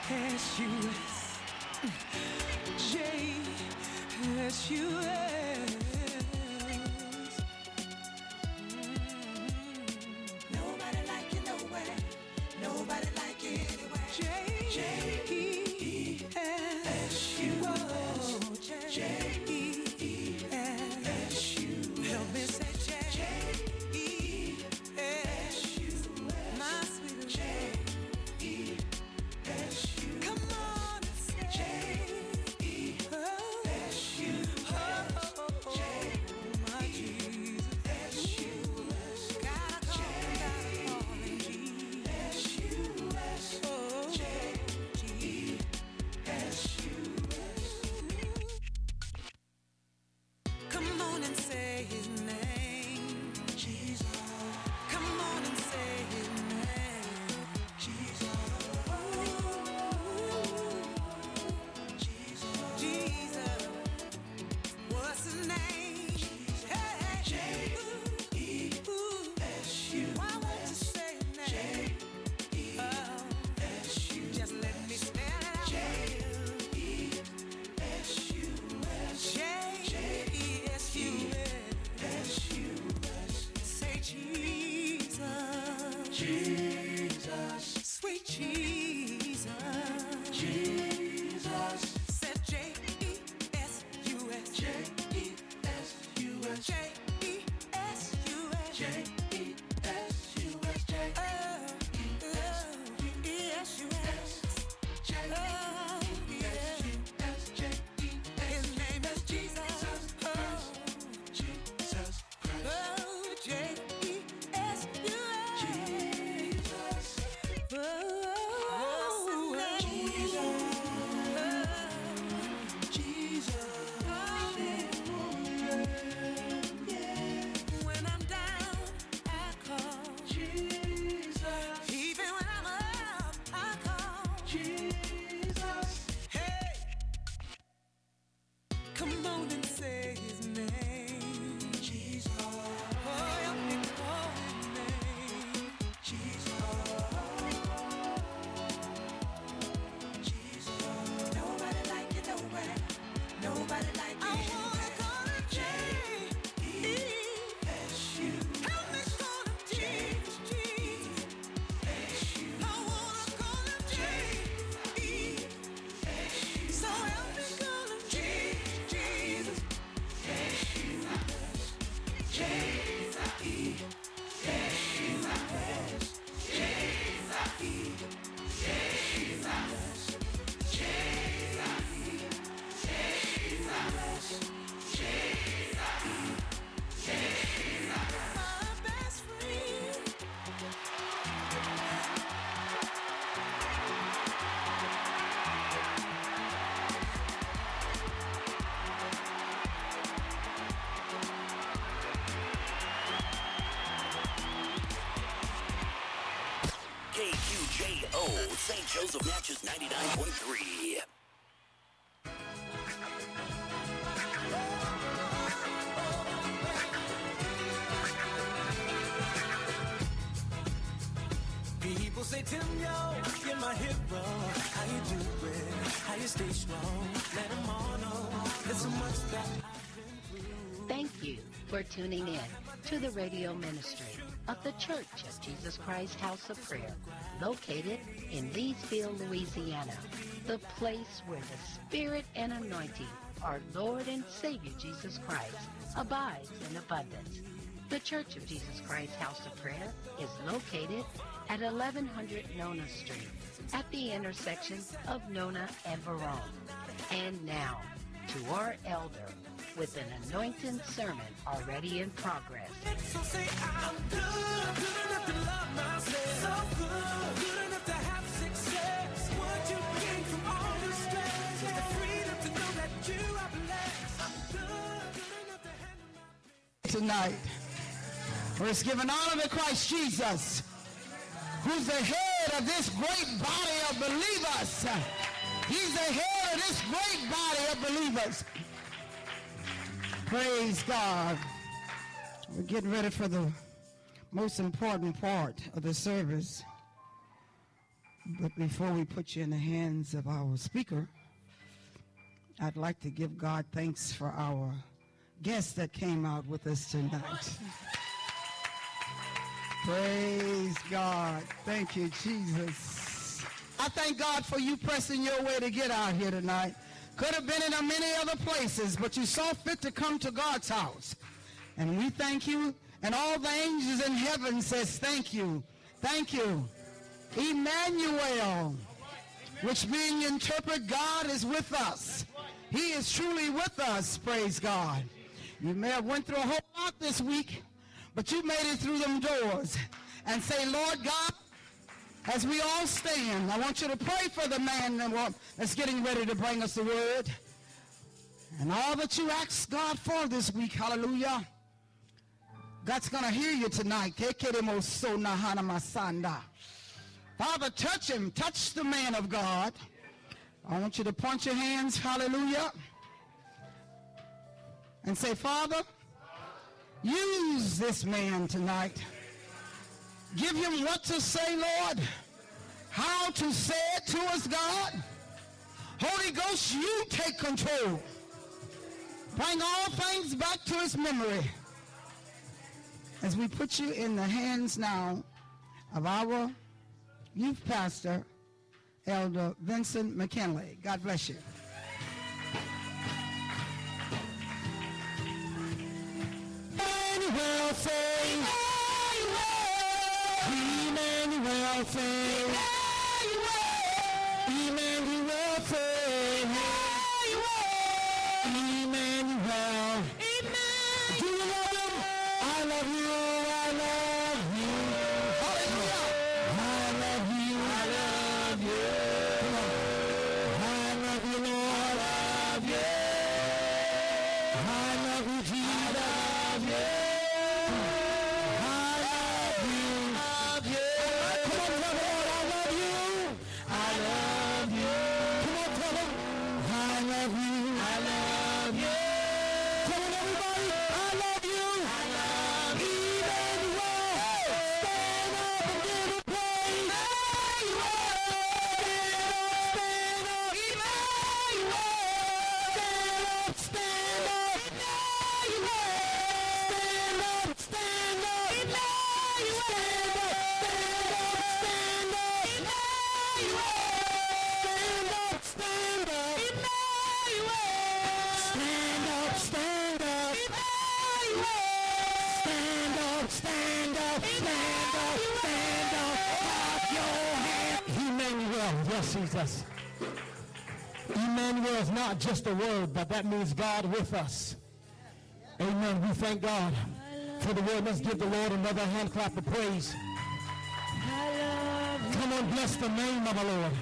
Nobody like you nowhere. Nobody like you anywhere. J-E-S-U-S. J-E-S-U. Help me say J-E-S-U. My sweet J-E-S-U. Come on and say J-E-S-U. My Jesus. Gotta call him Jesus. Come on and say his name, Jesus. Come on and say his name, Jesus. Jesus. Jesus. What's his name? Hey. J-E-S-U. Why won't you say his name? J-E-S-U. Just let me spell it out. J-E-S-U-S. J-E-S-U-S. Say Jesus. Jesus. Sweet Jesus. Jesus. Said J-E-S-U-S. J-E-S-U-S. J-E-S-U-S. J-E-S-U-S. J-E-S-U-S. His name is Jesus. Jesus Christ. Oh, J-E-S-U-S. Jesus. Oh, Jesus. When I'm down, I call Jesus. Even when I'm up, I call Jesus. Hey, come on and say his name, Jesus. Oh, help me call his name, Jesus. Jesus. Nobody like you nowhere. Nobody like you. I wanna call him J-E-S-U. Help me call him Jesus, Jesus. I wanna call him J-E-S-U. So help me call him Jesus. My best friend. KQJO, St. Joseph Natchez 99.3. People say, Tim, yo, you're my hero. How you doing? How you stay strong? Let them all know there's so much that I've been through. Thank you for tuning in to the radio ministry of the Church of Jesus Christ House of Prayer, located in Leesville, Louisiana, the place where the Spirit and anointing of our Lord and Savior Jesus Christ abides in abundance. The Church of Jesus Christ House of Prayer is located at 1100 Nona Street, at the intersection of Nona and Verone. And now, to our elder, with an anointing sermon already in progress. So say I'm good, good enough to love myself. So good, good enough to have success. What you gain from all the stress is the freedom to know that you are blessed. I'm good, good enough to handle my business. Tonight, we're giving honor to Christ Jesus, who's the head of this great body of believers. He's the head of this great body of believers. Praise God. We're getting ready for the most important part of the service. But before we put you in the hands of our speaker, I'd like to give God thanks for our guests that came out with us tonight. Praise God. Thank you, Jesus. I thank God for you pressing your way to get out here tonight. Could have been in many other places, but you saw fit to come to God's house. And we thank you. And all the angels in heaven says thank you. Thank you. Emmanuel, which being interpret, God is with us. He is truly with us, praise God. You may have went through a whole lot this week, but you made it through them doors. And say, Lord God, as we all stand, I want you to pray for the man that's getting ready to bring us the word. And all that you ask God for this week, hallelujah, God's going to hear you tonight. Father, touch him. Touch the man of God. I want you to punch your hands, hallelujah, and say, Father, use this man tonight. Give him what to say, Lord, how to say it to us, God. Holy Ghost, you take control. Bring all things back to his memory. As we put you in the hands now of our youth pastor, Elder Vincent McKinley. God bless you. Emmanuel, say, Emmanuel, say, Emmanuel, say, Emmanuel. Do you love him? I love you. I love you. Hallelujah. I love you. I love you. I love you, Lord. I love you. I love you, Jesus. I love you. I love you. I love you. Come on, tell the Lord, I love you. I love you. Come on, tell him, I love you. I love you. Come on, everybody, I love you. I love you. Emmanuel, stand up and give him praise. Stand up. Emmanuel, stand up. Stand up. Stand up. Stand up. Stand up. Stand up. Stand up. Stand up. Stand up. Stand up. Stand up. Stand up. Clap your hands. Emmanuel, yes, Jesus. Emmanuel is not just a word, but that means God with us. Amen. We thank God for the word. Let's give the Lord another hand clap of praise. Come on, bless the name of the Lord.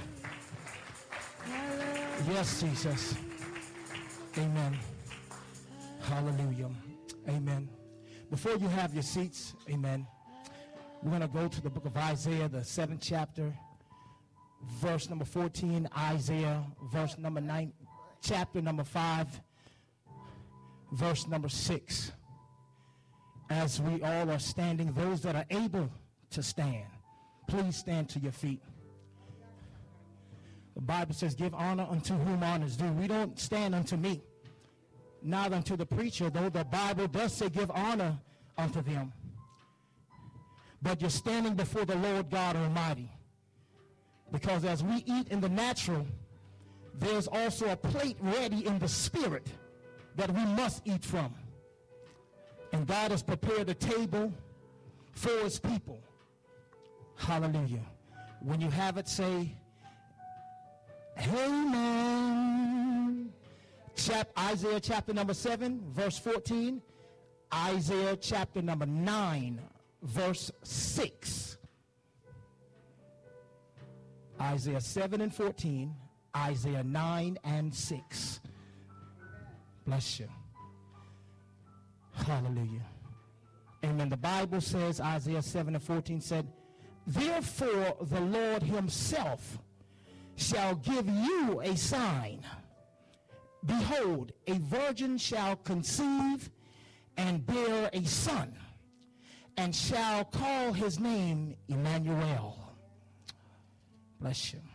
Yes, Jesus. Amen. Hallelujah. Amen. Before you have your seats, amen, we're going to go to the book of Isaiah, the 7th chapter, verse number 14, Isaiah, verse number 9, chapter number 5, verse number 6. As we all are standing, those that are able to stand, please stand to your feet. The Bible says, give honor unto whom honor is due. We don't stand unto me, neither unto the preacher, though the Bible does say give honor unto them. But you're standing before the Lord God Almighty. Because as we eat in the natural, there's also a plate ready in the spirit that we must eat from. And God has prepared a table for his people. Hallelujah. When you have it, say, amen. Isaiah chapter number 7, verse 14. Isaiah chapter number 9, verse 6. Isaiah 7 and 14. Isaiah 9 and 6. Bless you. Hallelujah. Amen. The Bible says, Isaiah 7 and 14 said, therefore the Lord himself shall give you a sign. Behold, a virgin shall conceive and bear a son, and shall call his name Emmanuel. Bless you.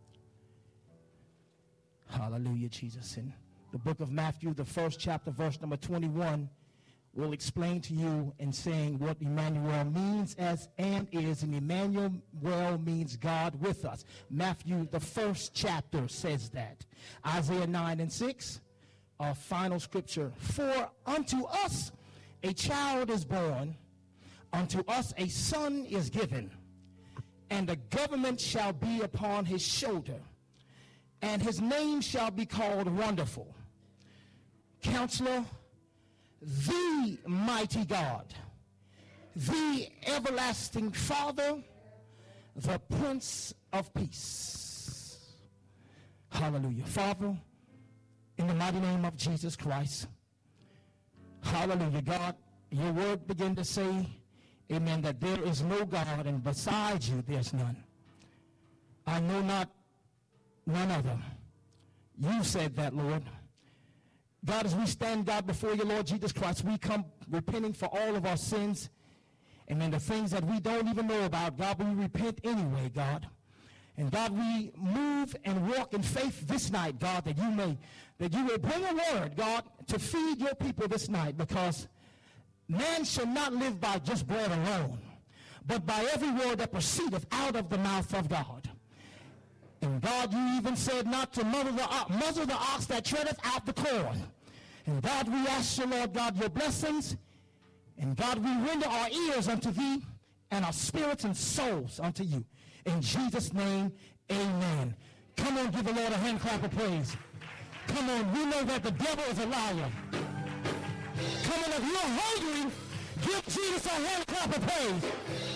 Hallelujah, Jesus. In the book of Matthew, the first chapter, verse number 21, will explain to you in saying what Emmanuel means as and is. And Emmanuel means God with us. Matthew, the first chapter, says that. Isaiah 9 and 6, our final scripture. For unto us a child is born, unto us a son is given, and the government shall be upon his shoulder, and his name shall be called Wonderful, Counselor, the Mighty God, the Everlasting Father, the Prince of Peace. Hallelujah. Father, in the mighty name of Jesus Christ, hallelujah, God, your word began to say, amen, that there is no God, and besides you there's none. I know not none other. You said that, Lord. God, as we stand, God, before you, Lord Jesus Christ, we come repenting for all of our sins. Amen. The things that we don't even know about, God, we repent anyway, God. And God, we move and walk in faith this night, God, that you will bring a word, God, to feed your people this night, because man shall not live by just bread alone, but by every word that proceedeth out of the mouth of God. And God, you even said not to muzzle the ox that treadeth out the corn. And God, we ask you, Lord God, your blessings. And God, we render our ears unto thee, and our spirits and souls unto you. In Jesus' name, amen. Come on, give the Lord a hand clap of praise. Come on, we know that the devil is a liar. Come on, if you're hungry, give Jesus a hand clap of praise.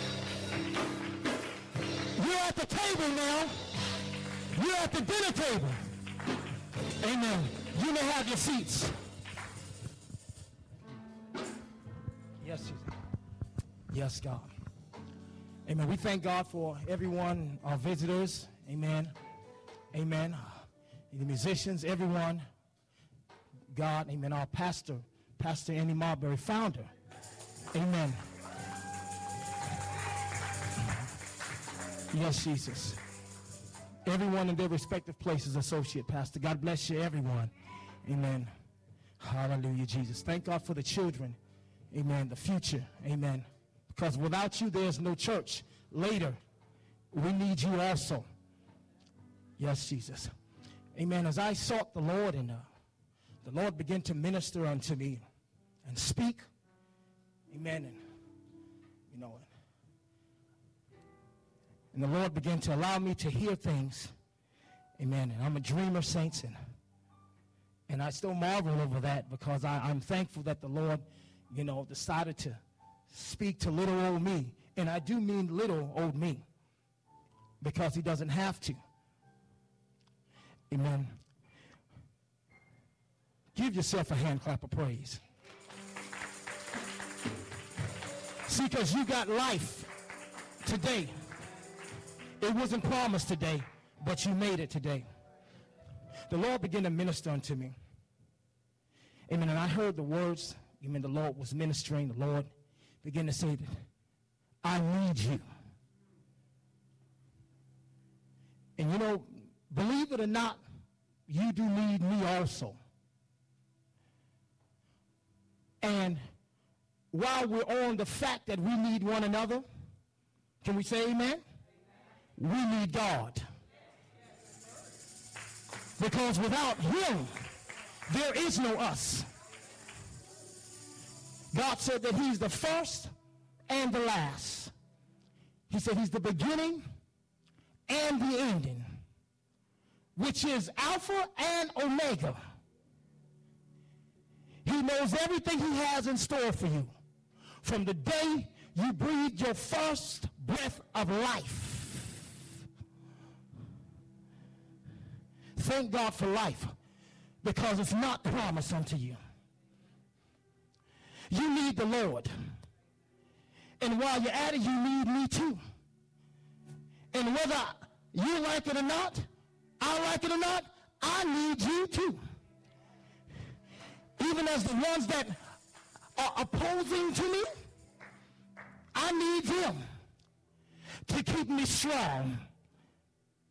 You're at the table now. You're at the dinner table. Amen. You may have your seats. Yes, Jesus. Yes, God. Amen. We thank God for everyone, our visitors. Amen. Amen. The musicians, everyone. God, amen. Our pastor, Pastor Andy Marbury, founder. Amen. Yes, Jesus. Everyone in their respective places, associate pastor. God bless you, everyone. Amen. Hallelujah, Jesus. Thank God for the children. Amen. The future. Amen. Because without you, there's no church. Later, we need you also. Yes, Jesus. Amen. As I sought the Lord, and the Lord began to minister unto me and speak. Amen. And, you know, and the Lord began to allow me to hear things. Amen. And I'm a dreamer, saints. And I still marvel over that, because I'm thankful that the Lord, you know, decided to speak to little old me. And I do mean little old me, because he doesn't have to. Amen. Give yourself a hand clap of praise. See, because you got life today. It wasn't promised today, but you made it today. The Lord began to minister unto me. Amen. And I heard the words. Amen. The Lord was ministering. The Lord began to say that I need you. And you know, believe it or not, you do need me also. And while we're on the fact that we need one another, can we say amen? We need God. Because without him, there is no us. God said that he's the first and the last. He said he's the beginning and the ending, which is Alpha and Omega. He knows everything he has in store for you from the day you breathe your first breath of life. Thank God for life, because it's not promised unto you. You need the Lord. And while you're at it, you need me too. And whether you like it or not, I like it or not, I need you too. Even as the ones that are opposing to me, I need them to keep me strong.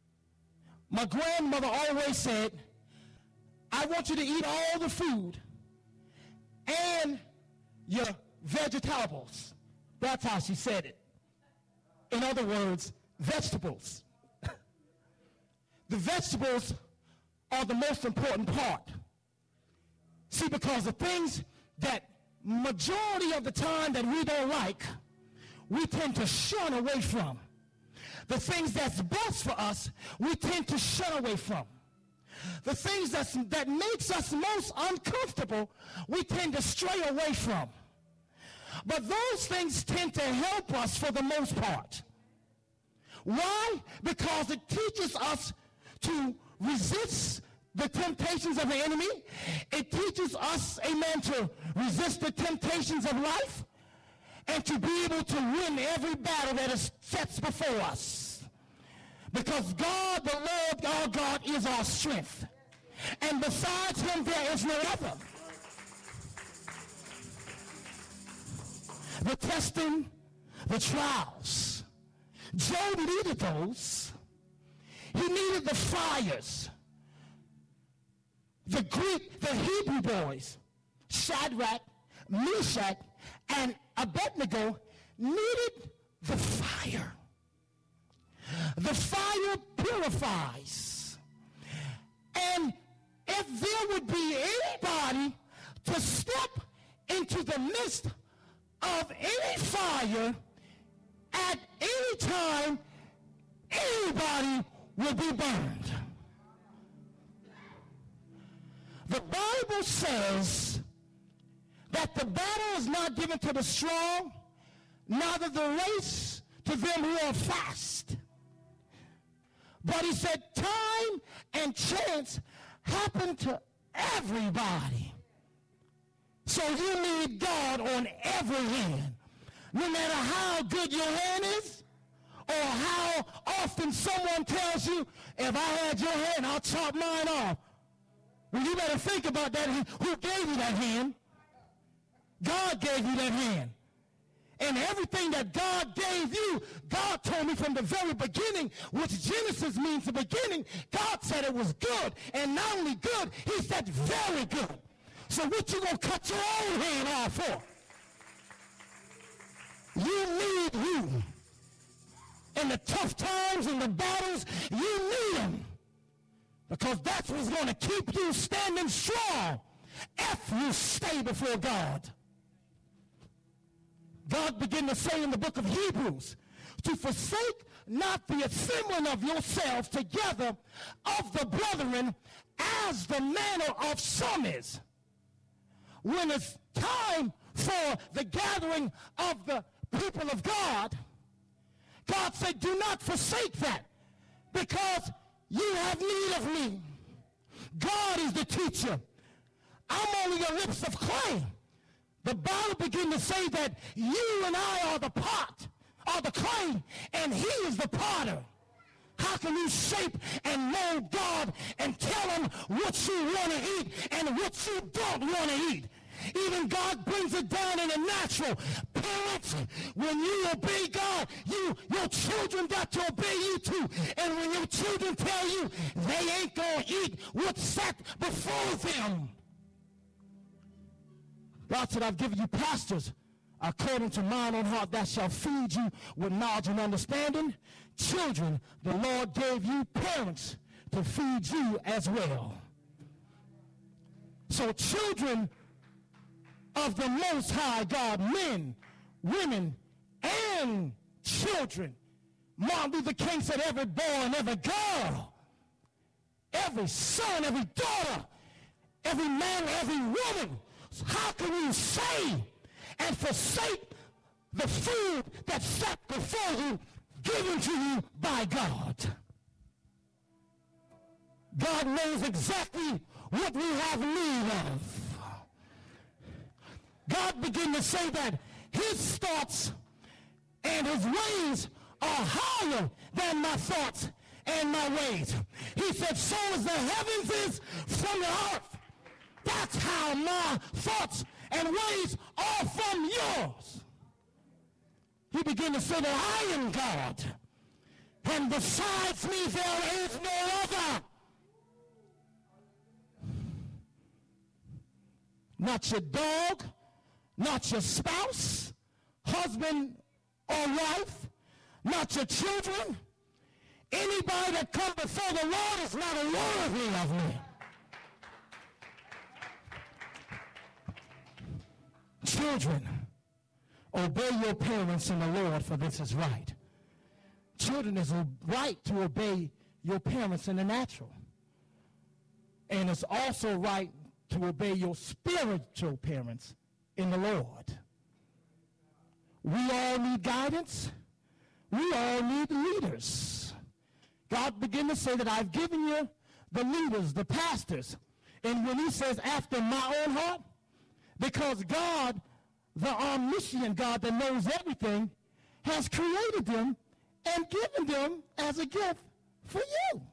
My grandmother always said, I want you to eat all the food and your vegetables. That's how she said it. In other words, vegetables. The vegetables are the most important part. See, because the things that majority of the time that we don't like, we tend to shun away from. The things that's best for us, we tend to shun away from. The things that makes us most uncomfortable, we tend to stray away from. But those things tend to help us for the most part. Why? Because it teaches us to resist the temptations of the enemy. It teaches us, amen, to resist the temptations of life and to be able to win every battle that is sets before us. Because God, the Lord, our God, is our strength. And besides him, there is no other. The testing, the trials. Job needed those. He needed the fires. The Hebrew boys, Shadrach, Meshach, and Abednego needed the fire. The fire purifies. And if there would be anybody to step into the midst of any fire at any time, anybody will be burned. The Bible says that the battle is not given to the strong, neither the race to them who are fast. But he said time and chance happen to everybody. So you need God on every hand. No matter how good your hand is, or how often someone tells you, if I had your hand, I'll chop mine off. Well, you better think about that. Who gave you that hand? God gave you that hand. And everything that God gave you, God told me from the very beginning, which Genesis means the beginning, God said it was good. And not only good, he said very good. So what you gonna cut your own hand off for? You need you. In the tough times, in the battles, you need them. Because that's what's going to keep you standing strong if you stay before God. God began to say in the book of Hebrews, to forsake not the assembling of yourselves together of the brethren, as the manner of some is. When it's time for the gathering of the people of God, God said, do not forsake that, because you have need of me. God is the teacher. I'm only a lips of clay. The Bible begins to say that you and I are the pot, are the clay, and he is the potter. How can you shape and mold God and tell him what you want to eat and what you don't want to eat? Even God brings it down in the natural. Parents, when you obey God, your children got to obey you too. And when your children tell you they ain't going to eat what's set before them, God said, I've given you pastors according to mine own heart that shall feed you with knowledge and understanding. Children, the Lord gave you parents to feed you as well. So children of the Most High God, men, women, and children. Martin Luther King said every boy and every girl, every son, every daughter, every man, every woman. How can you say and forsake the food that's set before you, given to you by God? God knows exactly what we have need of. God began to say that his thoughts and his ways are higher than my thoughts and my ways. He said, so as the heavens is from the earth, that's how my thoughts and ways are from yours. He began to say that I am God. and besides me there is no other. Not your dog, not your spouse, husband or wife, not your children. Anybody that comes before the Lord is not worthy of me. Children, obey your parents in the Lord, for this is right. Children, is right to obey your parents in the natural. And it's also right to obey your spiritual parents in the Lord. We all need guidance. We all need leaders. God began to say that I've given you the leaders, the pastors. And when he says after my own heart, because God, the omniscient God that knows everything, has created them and given them as a gift for you.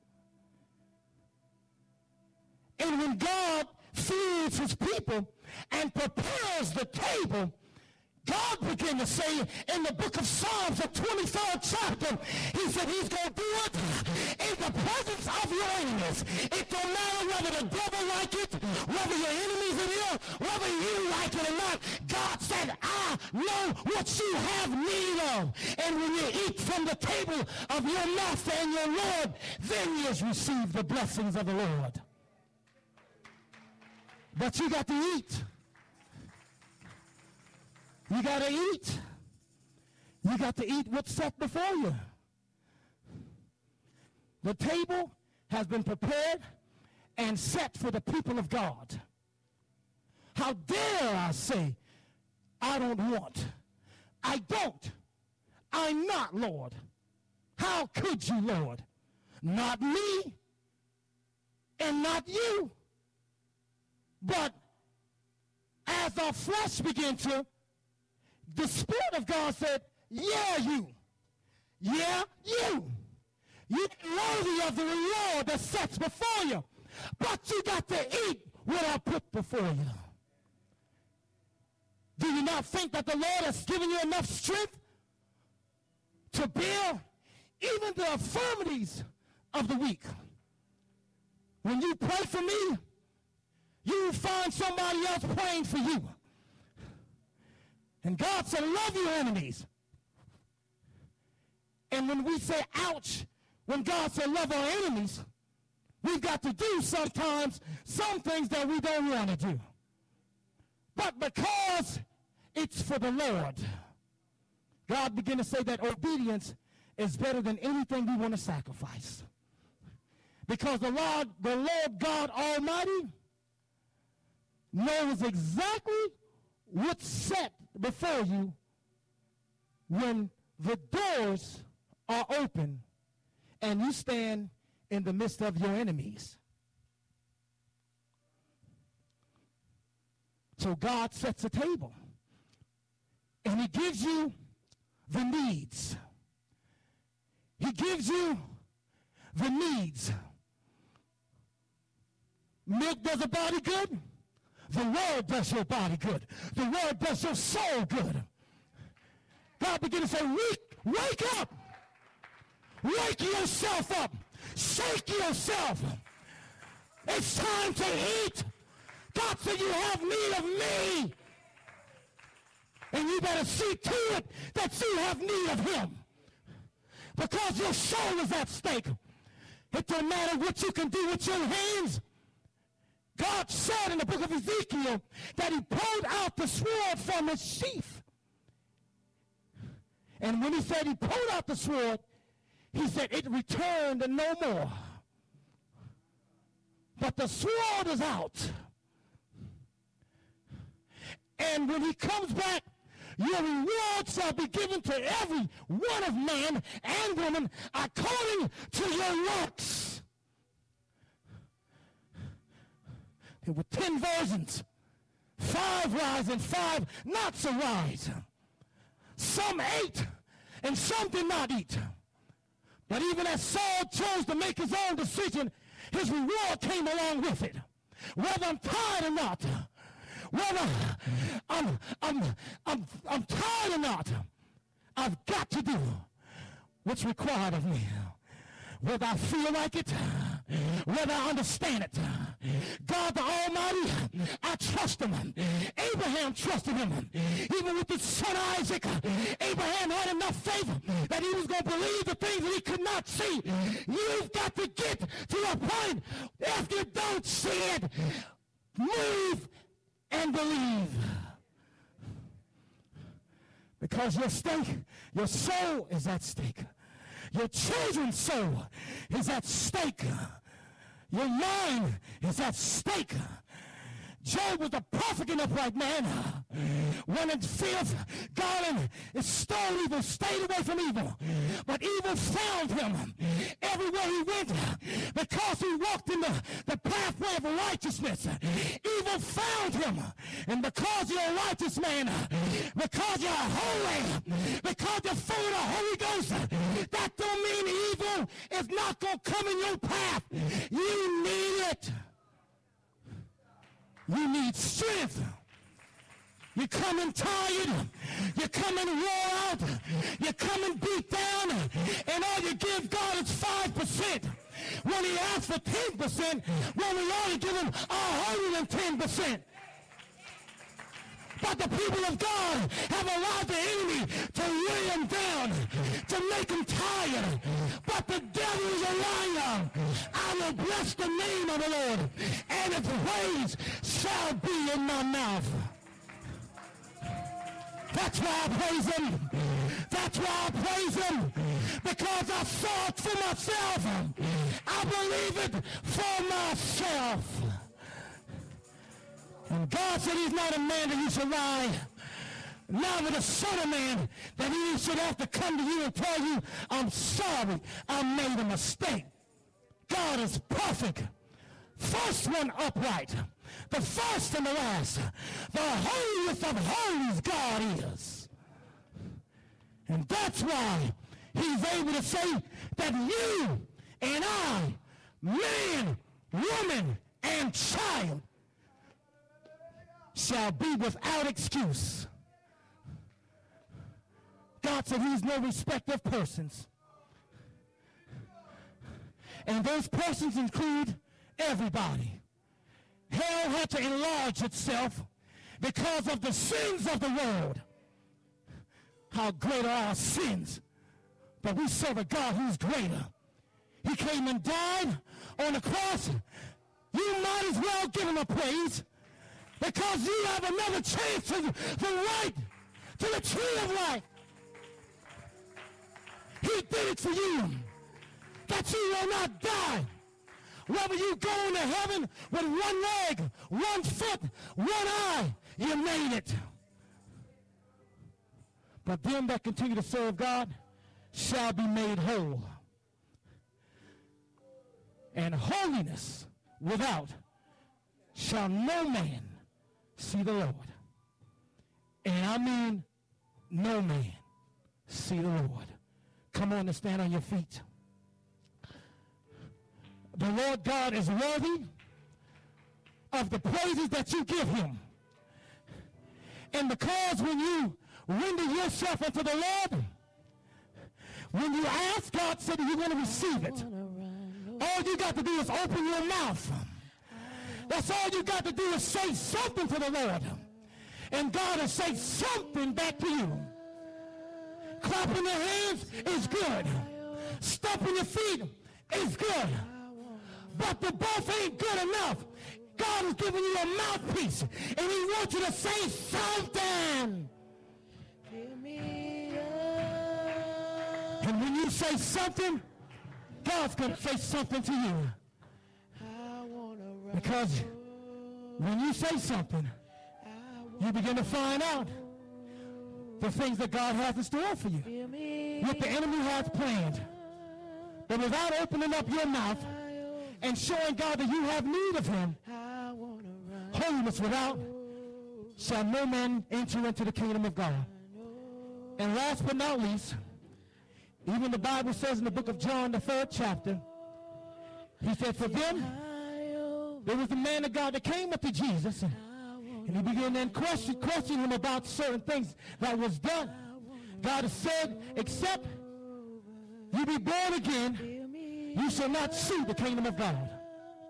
And when God feeds his people and prepares the table, God began to say in the book of Psalms, the 23rd chapter, he said he's going to do it in the presence of your enemies. It don't matter whether the devil like it, whether your enemies are here, whether you like it or not. God said, I know what you have need of. And when you eat from the table of your master and your Lord, then you receive the blessings of the Lord. But you got to eat. You got to eat. You got to eat what's set before you. The table has been prepared and set for the people of God. How dare I say, I don't want. I don't. I'm not, Lord. How could you, Lord? Not me and not you. But as our flesh began to, the Spirit of God said, yeah, you. Yeah, you. You're worthy of the reward that sets before you. But you got to eat what I put before you. Do you not think that the Lord has given you enough strength to bear even the infirmities of the weak? When you pray for me, you will find somebody else praying for you. And God said, love your enemies. And when we say, ouch, when God said, love our enemies, we've got to do sometimes some things that we don't want to do. But because it's for the Lord, God began to say that obedience is better than anything we want to sacrifice. Because the Lord God Almighty knows exactly what's set before you when the doors are open and you stand in the midst of your enemies. So God sets a table and he gives you the needs. He gives you the needs. Milk does a body good. The word does your body good. The word does your soul good. God began to say, wake up. Wake yourself up. Shake yourself. It's time to eat. God said you have need of me. And you better see to it that you have need of him. Because your soul is at stake. It don't matter what you can do with your hands. God said in the book of Ezekiel that he pulled out the sword from its sheath. And when he said he pulled out the sword, he said it returned and no more. But the sword is out. And when he comes back, your reward shall be given to every one of man and woman according to your works. There were 10 versions, 5 wise and 5 not so wise. Some ate and some did not eat. But even as Saul chose to make his own decision, his reward came along with it. Whether I'm tired or not, whether I'm tired or not, I've got to do what's required of me. Whether I feel like it, whether I understand it. God the Almighty, I trust him. Abraham trusted him. Even with his son Isaac, Abraham had enough faith that he was going to believe the things that he could not see. You've got to get to a point, if you don't see it, move and believe. Because your soul is at stake. Your children's soul is at stake. Your mind is at stake. Job was a perfect and upright man. When in filth, God stole evil, stayed away from evil. But evil found him everywhere he went because he walked in the pathway of righteousness. Evil found him. And because you're a righteous man, because you're holy, because you're full of the Holy Ghost, that don't mean evil is not going to come in your path. You need it. You need strength. You're coming tired. You're coming wore out. You're coming beat down. And all you give God is 5%. When he asks for 10%, when we only give him 110%. But the people of God have allowed the enemy to weigh them down, to make them tired. But the devil is a liar. I will bless the name of the Lord, and his praise shall be in my mouth. That's why I praise him. That's why I praise him. Because I saw it for myself. I believe it for myself. And God said he's not a man that he should lie, neither the son of man that he should have to come to you and tell you, I'm sorry, I made a mistake. God is perfect. First one upright. The first and the last. The holiest of holies God is. And that's why he's able to say that you and I, man, woman, and child, shall be without excuse. God said he's no respecter of persons. And those persons include everybody. Hell had to enlarge itself because of the sins of the world. How great are our sins. But we serve a God who's greater. He came and died on the cross. You might as well give him a praise, because you have another chance to the right, to the tree of life. He did it for you, that you will not die. Whether you go into heaven with one leg, one foot, one eye, you made it. But them that continue to serve God shall be made whole. And holiness without shall no man see the Lord. And I mean no man see the Lord. Come on and stand on your feet. The Lord God is worthy of the praises that you give him. And because when you render yourself unto the Lord, when you ask, God said you're going to receive it. All you got to do is open your mouth. That's all you got to do is say something to the Lord. And God will say something back to you. Clapping your hands is good. Stomping your feet is good. But the both ain't good enough. God is giving you a mouthpiece. And he wants you to say something. And when you say something, God's going to say something to you. Because when you say something, you begin to find out the things that God has in store for you. What the enemy has planned. But without opening up your mouth and showing God that you have need of him, holiness without shall no man enter into the kingdom of God. And last but not least, even the Bible says in the book of John, the 3rd chapter, he said, for them, there was a man of God that came up to Jesus, and he began to question him about certain things that was done. God has said, except You be born again, you shall not see the kingdom of God.